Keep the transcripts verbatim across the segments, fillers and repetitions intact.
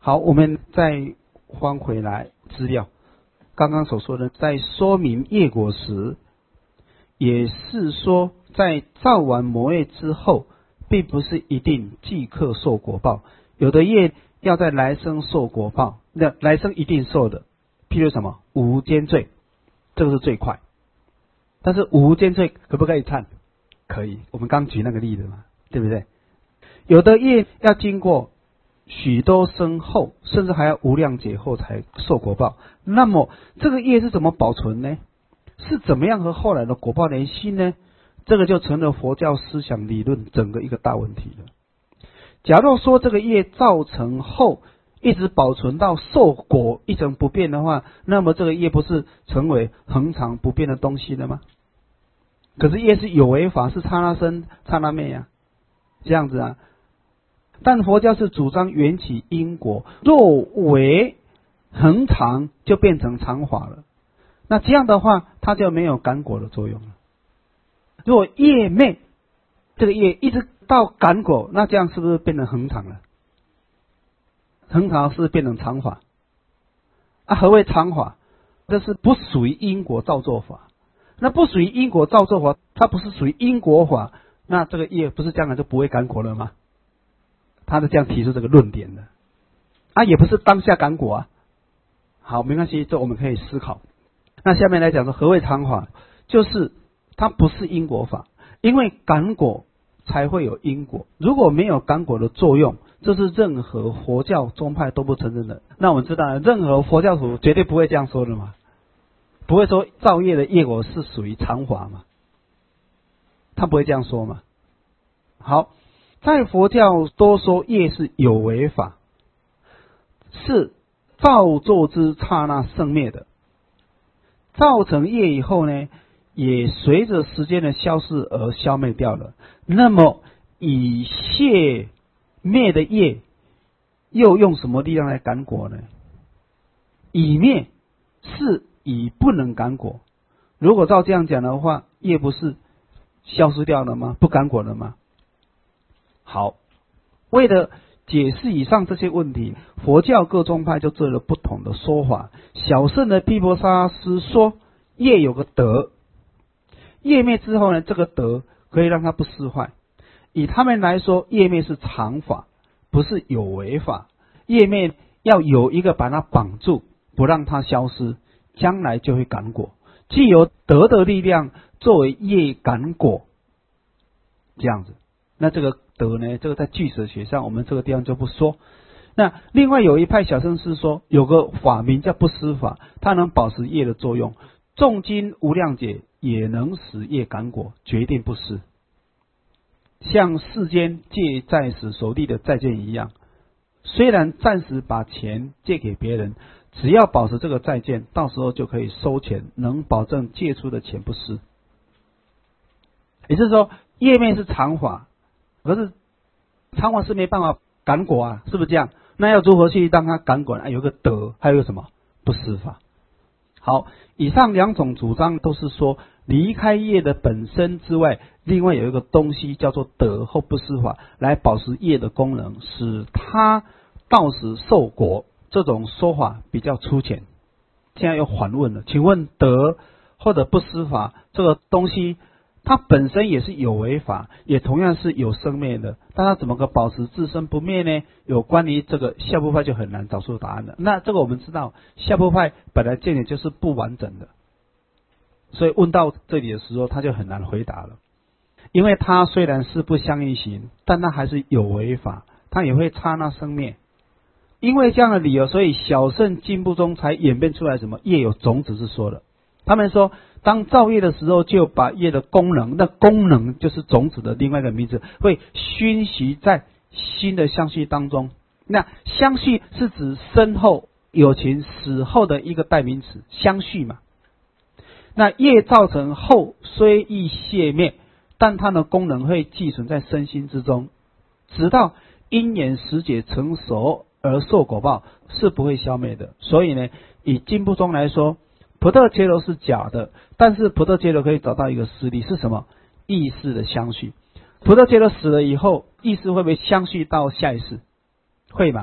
好，我们再翻回来资料，刚刚所说的，在说明业果时，也是说在造完某业之后，并不是一定即刻受果报，有的业要在来生受果报，那来生一定受的。譬如什么无间罪，这个是最快。但是无间罪可不可以忏？可以，我们刚举那个例子嘛，对不对？有的业要经过许多生后，甚至还要无量劫后才受果报。那么这个业是怎么保存呢？是怎么样和后来的果报联系呢？这个就成了佛教思想理论整个一个大问题了。假如说这个业造成后一直保存到受果一成不变的话，那么这个业不是成为恒常不变的东西了吗？可是业是有为法，是刹那生刹那灭啊，这样子啊。但佛教是主张缘起因果，若为恒常就变成常法了。那这样的话，它就没有感果的作用了。如果业灭，这个业一直到感果，那这样是不是变成恒常了？恒常是变成常法啊？何谓常法？这是不属于因果造作法。那不属于因果造作法，它不是属于因果法，那这个业不是将来就不会感果了吗？他是这样提出这个论点的啊，也不是当下感果啊。好，没关系，这我们可以思考。那下面来讲说，何谓常法？就是它不是因果法，因为感果才会有因果。如果没有感果的作用，这是任何佛教宗派都不承认的。那我们知道，任何佛教徒绝对不会这样说的嘛，不会说造业的业果是属于常法嘛，他不会这样说嘛。好，在佛教多说业是有为法，是造作之刹那生灭的。造成业以后呢，也随着时间的消逝而消灭掉了。那么以谢灭的业，又用什么力量来感果呢？以灭是以不能感果。如果照这样讲的话，业不是消失掉了吗？不感果了吗？好，为了解释以上这些问题，佛教各宗派就做了不同的说法。小乘的毗婆沙师说，业有个德，业灭之后呢，这个德可以让它不失坏。以他们来说，业灭是常法，不是有为法。业灭要有一个把它绑住，不让它消失，将来就会感果。既有德的力量作为业感果，这样子。那这个德呢，这个在俱舍学上我们这个地方就不说。那另外有一派小乘是说，有个法名叫不施法，它能保持业的作用，重经无量劫也能使业感果，决定不施。像世间借债时所立的债券一样，虽然暂时把钱借给别人，只要保持这个债券，到时候就可以收钱，能保证借出的钱不失。也就是说，业灭是常法，可是常法是没办法感果啊，是不是这样？那要如何去让它感果呢？有个德，还有个什么不施法。好，以上两种主张都是说，离开业的本身之外，另外有一个东西叫做德或不施法，来保持业的功能，使它到时受果。这种说法比较粗浅。现在又反问了，请问德或者不施法这个东西，它本身也是有为法，也同样是有生灭的，但它怎么个保持自身不灭呢？有关于这个下部派就很难找出答案了。那这个我们知道，下部派本来见解就是不完整的，所以问到这里的时候，他就很难回答了。因为它虽然是不相应行，但它还是有为法，它也会刹那生灭。因为这样的理由，所以小乘经部中才演变出来什么业有种子是说的。他们说，当造业的时候，就把业的功能，那功能就是种子的另外一个名字，会熏习在新的相续当中。那相续是指身后有情死后的一个代名词，相续嘛。那业造成后虽易谢灭，但它的功能会寄存在身心之中，直到因缘时节成熟而受果报，是不会消灭的。所以呢，以经部中来说，菩提伽罗是假的，但是菩提伽罗可以找到一个实例是什么？意识的相续。菩提伽罗死了以后，意识会不会相续到下一世？会嘛？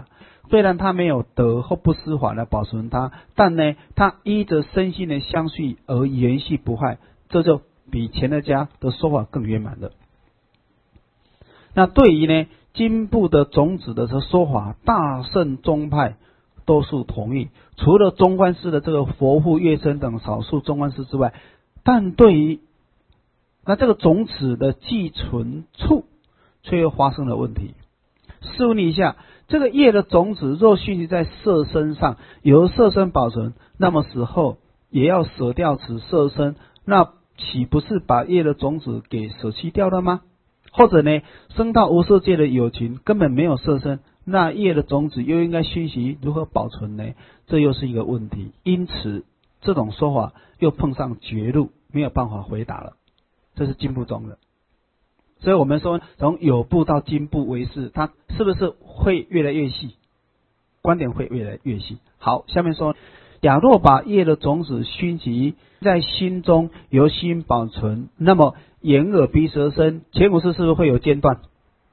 虽然它没有得或不失法来保存它，但呢，它依着身心的相续而延续不坏，这就比前二家的说法更圆满了。那对于呢经部的种子的说法，大乘宗派多数同意，除了中观师的这个佛护月生等少数中观师之外，但对于那这个种子的寄存处却又发生了问题。试问一下，这个业的种子若蓄积在色身上，由色身保存，那么死后也要舍掉此色身，那岂不是把业的种子给舍弃掉了吗？或者呢，生到无色界的有情根本没有色身，那业的种子又应该熏习如何保存呢？这又是一个问题。因此这种说法又碰上绝路，没有办法回答了。这是经部中的。所以我们说从有部到经部为是，它是不是会越来越细？观点会越来越细。好，下面说，假若把业的种子熏习在心中，由心保存，那么眼耳鼻舌身前五识是不是会有间断？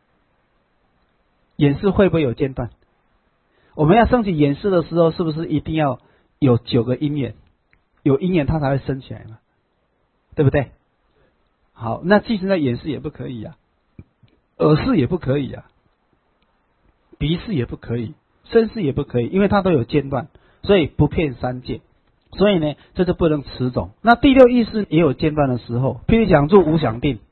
眼识会不会有间断？我们要升起眼识的时候，是不是一定要有九个因缘？有因缘它才会升起来嘛，对不对？好，那即使在眼识也不可以啊，耳识也不可以啊，鼻识也不可以，身识也不可以，因为它都有间断，所以不骗三界。所以呢，这就不能持种。那第六意识也有间断的时候，譬如想住无想定，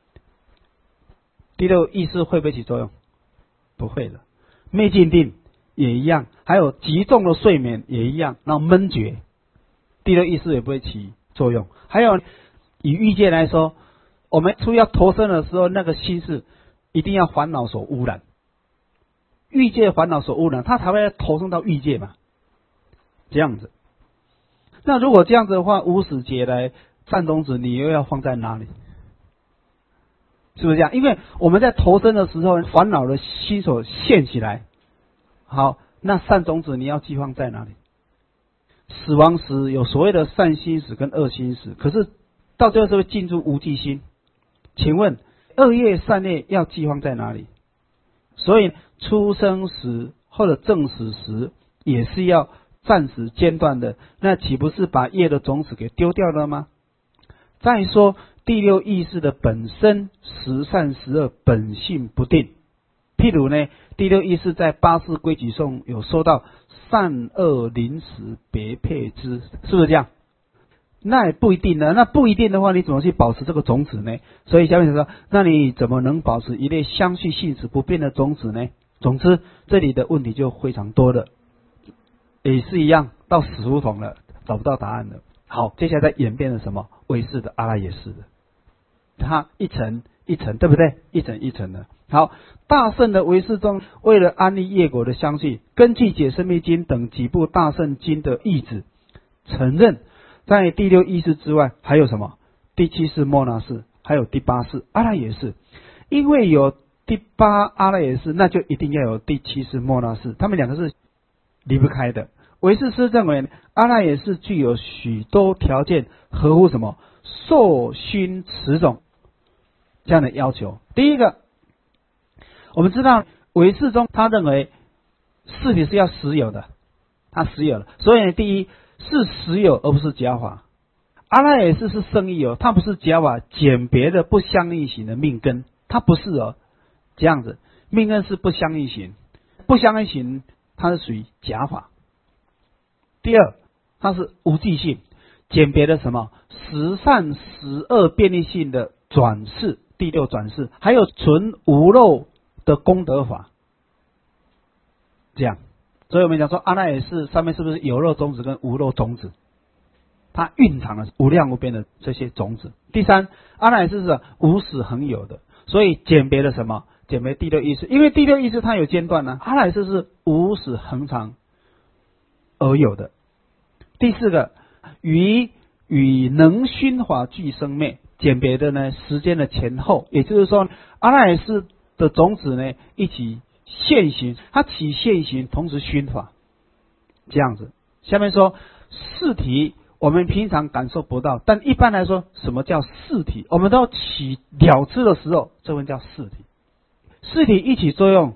第六意识会不会起作用？不会的。灭尽定也一样，还有极重的睡眠也一样，然后闷觉，第六意识也不会起作用。还有以欲界来说，我们初要投生的时候，那个心是一定要烦恼所污染，欲界烦恼所污染，它才会投生到欲界嘛，这样子。那如果这样子的话，无始劫来善种子你又要放在哪里？是不是这样？因为我们在投生的时候，烦恼的心所现起来，好，那善种子你要寄放在哪里？死亡时有所谓的善心识跟恶心识，可是到最后是会进入无记心。请问恶业善业要寄放在哪里？所以出生时或者正死时也是要暂时间断的，那岂不是把业的种子给丢掉了吗？再说第六意识的本身十善十恶本性不定，譬如呢，第六意识在八识规矩中有说到善恶临时别配之，是不是这样？那也不一定呢。那不一定的话，你怎么去保持这个种子呢？所以下面说，那你怎么能保持一类相续性质不变的种子呢？总之，这里的问题就非常多了，也是一样，到死胡同了，找不到答案了。好，接下来再演变了什么？唯识的、阿赖耶识的，它一层一层，对不对？一层一层的。好，大乘的唯识中，为了安立业果的相续，根据《解深密经》等几部大乘经的义旨，承认在第六意识之外还有什么？第七识末那识，还有第八识阿赖耶识。因为有第八阿赖耶识，那就一定要有第七识末那识，他们两个是离不开的。唯识师认为阿赖耶识具有许多条件，合乎什么受熏持种这样的要求。第一个，我们知道唯识中他认为事体是要实有的，他实有的，所以第一是实有而不是假法。阿赖耶识是胜义有，它不是假法，简别的不相应行的命根，它不是哦，这样子，命根是不相应行，不相应行它是属于假法。第二，它是无记性，简别的什么十善十恶便利性的转世，第六转世，还有纯无漏的功德法，这样。所以我们讲说阿赖耶识上面是不是有漏种子跟无漏种子？它蕴藏了无量无边的这些种子。第三，阿赖耶识是无始恒有的，所以简别了什么？简别第六意识，因为第六意识它有间断呢、啊，阿赖耶识是无始恒常而有的。第四个，与与能熏法俱生灭，简别的呢时间的前后，也就是说阿赖耶识的种子呢一起现行，它起现行同时熏法，这样子。下面说四体我们平常感受不到，但一般来说什么叫四体？我们都起了知的时候，这份叫四体。四体一起作用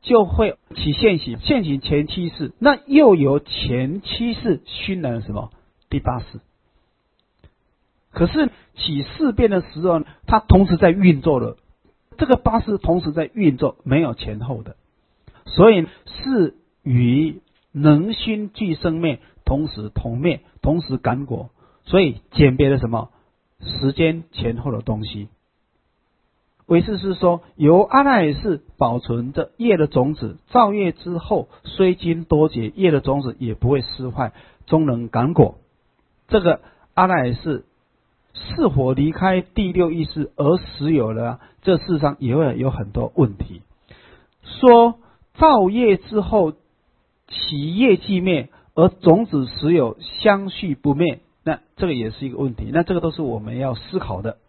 就会起现行，现行前七世，那又由前七世熏染什么第八世。可是起事变的时候，它同时在运作了，这个八世同时在运作，没有前后的，所以是与能熏俱生灭，同时同灭，同时感果，所以简别了什么时间前后的东西。唯识是说，由阿赖耶识保存着业的种子，造业之后，虽经多劫，业的种子也不会失坏，终能感果。这个阿赖耶识是否离开第六意识而实有了，这世上也会有很多问题。说造业之后，起业即灭，而种子实有相续不灭，那这个也是一个问题。那这个都是我们要思考的。